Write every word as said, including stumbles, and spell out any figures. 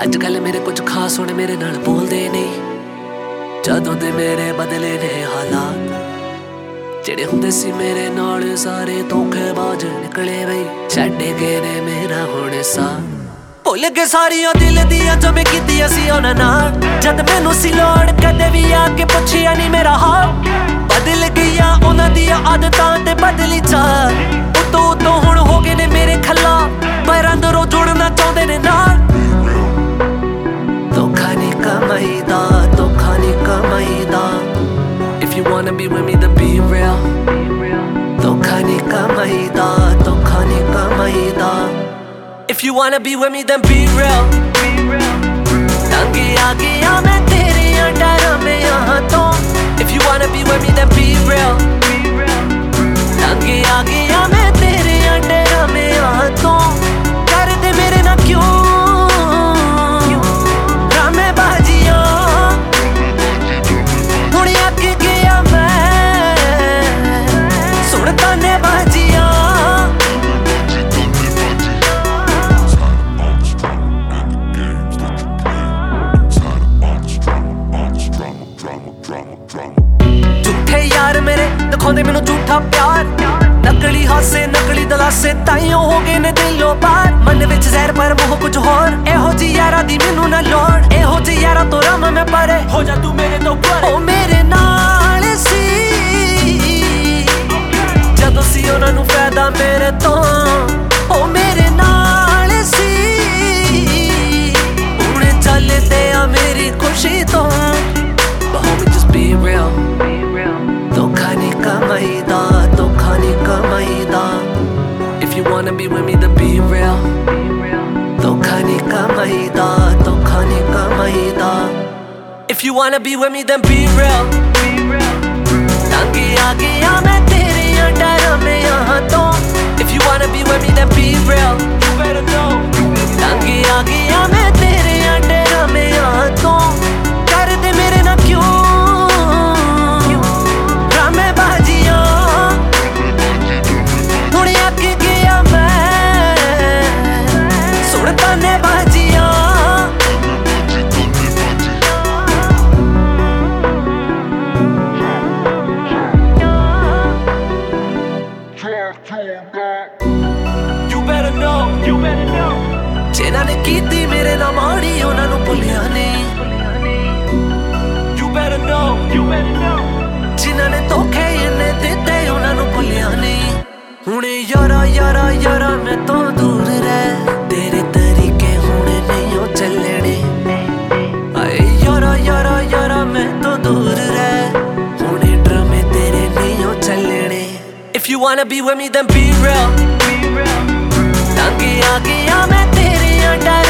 ਅੱਜ ਕੱਲ ਮੇਰੇ ਕੁਝ ਖਾਸ ਹੁਣ ਮੇਰੇ ਨਾਲ ਬੋਲਦੇ ਨਹੀਂ, ਜਦੋਂ ਦੇ ਮੇਰੇ ਬਦਲੇ ਨੇ ਹਾਲਾਤ। ਜਿਹੜੇ ਹੁੰਦੇ ਸੀ ਮੇਰੇ ਨਾਲ ਸਾਰੇ ਧੋਖੇਬਾਜ਼ ਨਿਕਲੇ ਬਈ, ਛੱਡ ਗਏ ਨੇ ਮੇਰਾ ਹੁਣ ਸਾਥ। ਭੁੱਲ ਗਏ ਸਾਰੀਆਂ ਦਿਲ ਦੀਆਂ ਜੋ ਮੈਂ ਕੀਤੀਆਂ ਸੀ ਉਹਨਾਂ ਨਾਲ, ਜਦ ਮੈਨੂੰ ਸੀ ਲੋੜ ਕਦੇ ਵੀ ਆ ਕੇ ਪੁੱਛਿਆ ਨਹੀਂ ਮੇਰਾ ਹਾਲ। ਬਦਲ ਗਈਆਂ ਉਹਨਾਂ ਦੀਆਂ ਆਦਤਾਂ ਤੇ ਬਦਲੀ ਚਾਲ, ਉਤੋਂ ਉਤੋਂ ਹੁਣ ਹੋ ਗਏ ਨੇ ਮੇਰੇ ਖੱਲਾ, ਪਰ ਅੰਦਰੋਂ ਜੁੜਨਾ ਚਾਹੁੰਦੇ ਨੇ ਨਾਲ। ਧੋਖਾ ਨਹੀਂ ਕਮਾਈਦਾ, ਧੋਖਾ ਨਹੀਂ ਕਮਾਈਦਾ। If you wanna be with me then be real। ਧੋਖਾ ਨਹੀਂ ਕਮਾਈਦਾ, ਧੋਖਾ ਨਹੀਂ ਕਮਾਈਦਾ। If you wanna be with me then be real। ਤੰਗ ਆ ਗਿਆ ਮੈਂ ਤੇਰੀਆਂ ਡਰਾਮਿਆਂ ਤੋਂ। If you wanna be with me then be real। ਤੰਗ ਆ ਗਿਆ ਮੈਂ ਤੇਰੀਆਂ ਡਰਾਮਿਆਂ ਤੋਂ। ਕਰਦੇ ਮੇਰੇ ਨਾਲ ਕਿਉਂ ਦਿਖਾਉਂਦੇ ਮੈਨੂੰ ਝੂਠਾ ਪਿਆਰ, ਨਕਲੀ ਹਾਸੇ ਨਕਲੀ ਦਲਾਸੇ ਤਾਈਓ ਹੋ ਗਏ ਨੇ ਦਿਲੋਂ ਪਾਰ। ਮਨ ਵਿੱਚ ਜ਼ਹਿਰ ਪਰ ਮੋਹ ਕੁਝ ਹੋਰ, ਇਹੋ ਜਿਹੀ ਯਾਰਾਂ ਦੀ ਮੈਨੂੰ ਨਾ ਲੋੜ। ਇਹੋ ਜਿਹੀ ਯਾਰਾਂ ਤੋਂ ਰਮ ਮੈਂ ਪਰੇ, ਹੋ ਜਾ ਤੂੰ ਮੇਰੇ ਤੋਂ ਪਰੇ। ਉਹ ਮੇਰੇ ਨਾਲ ਸੀ ਜਦੋਂ ਸੀ ਉਹਨਾਂ ਨੂੰ ਫਾਇਦਾ ਮੇਰੇ ਤੋਂ, ਉਹ ਮੇਰੇ ਨਾਲ ਸੀ ਹੁਣ ਚੱਲਦੇ ਆ ਮੇਰੀ ਖੁਸ਼ੀ ਤੋਂ। But homie just be real। ਧੋਖਾ ਨਹੀਂ ਕਮਾਈਦਾ, ਧੋਖਾ ਨਹੀਂ ਕਮਾਈਦਾ। If you wanna be with me then be real। ਧੋਖਾ ਨਹੀਂ ਕਮਾਈਦਾ, ਧੋਖਾ ਨਹੀਂ ਕਮਾਈਦਾ। If you wanna be with me then be real। ਤੰਗ ਆ ਗਿਆ ਮੈਂ ਤੇਰੀਆਂ ਡਰਾਮਿਆਂ ਤੋਂ। If you wanna be with me then be real। ਤੰਗ ਆ ਗਿਆ ਮੈਂ ਤੇਰੀਆਂ ਡਰਾਮਿਆਂ ਤੋਂ। ਕਰਦੇ ਮੇਰੇ ਨਾਲ ਕਿਉਂ ਜਿਨ੍ਹਾਂ ਨੇ ਕੀਤੀ ਮੇਰੇ ਨਾਲ ਮਾੜੀ ਉਹਨਾਂ ਨੂੰ ਭੁੱਲਿਆ ਨਹੀਂ। ਜਿਨ੍ਹਾਂ ਨੇ ਧੋਖੇ ਇੰਨੇ ਦਿੱਤੇ ਉਹਨਾਂ ਨੂੰ ਭੁੱਲਿਆ ਨਹੀਂ। ਹੁਣ ਯਾਰਾ ਯਾਰਾ ਯਾਰਾ ਮੈਂ ਤੋਂ ਦੂਰ ਰਹਿ, ਤੇਰੇ ਤਰੀਕੇ ਹੁਣ ਨਹੀਂ ਉਹ ਚੱਲਣੇ। ਆਏ ਯਾਰਾ ਯਾਰਾ ਯਾਰਾ ਮੈਂ ਤੋਂ ਦੂਰ ਰਹਿ, ਹੁਣ ਡਰਾਮੇ ਤੇਰੇ ਨਹੀਂ ਉਹ ਚੱਲਣੇ। If you wanna be with me then be real। ਤੰਗ ਆ ਗਿਆ ਮੈਂ ਤੇਰੀਆਂ